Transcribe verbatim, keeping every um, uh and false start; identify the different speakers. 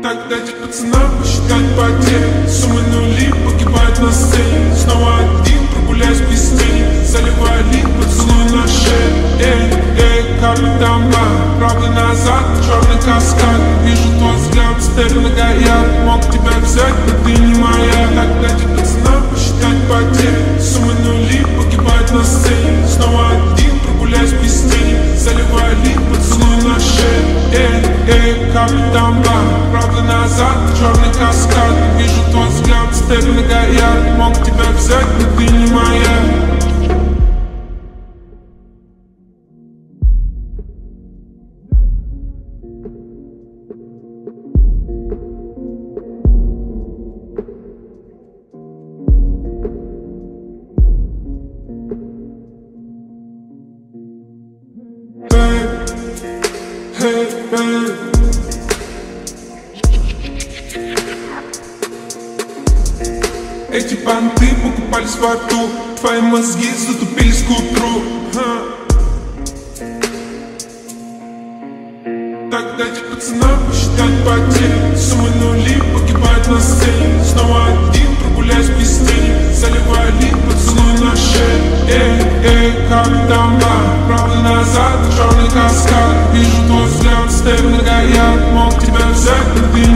Speaker 1: Так дайте пацанам посчитать потери. Суммы нули погибают на сцене. Снова один, прогуляюсь без тени. Заливаю лик, поцелуй на шею. Эй, эй, капли дамба, правый назад, черный каскад. Вижу твой взгляд, степь многояд. Мог тебя взять, но ты не моя. Так дайте пацанам посчитать потери. Суммы нули погибают на сцене. Снова один, прогуляюсь без тени. Заливаю лик, поцелуй на шею. Эй, эй, капли дамба, правый назад, черный каскад. Вижу твой взгляд, степь многояд. Мог тебя взять, но ты не моя. Hey, hey. Эти понты покупались в аду, твои мозги затупились к утру. Ха. Так дайте пацанам посчитать потери. Суммы нули погибают на сцене. Снова один, прогуляюсь без тени. Заливаю лик, поцелуй на шею. Эй, эй, капли дамба, правый назад, черный каскад. Вижу твой взгляд, степь многояд. Мог тебя взять, но ты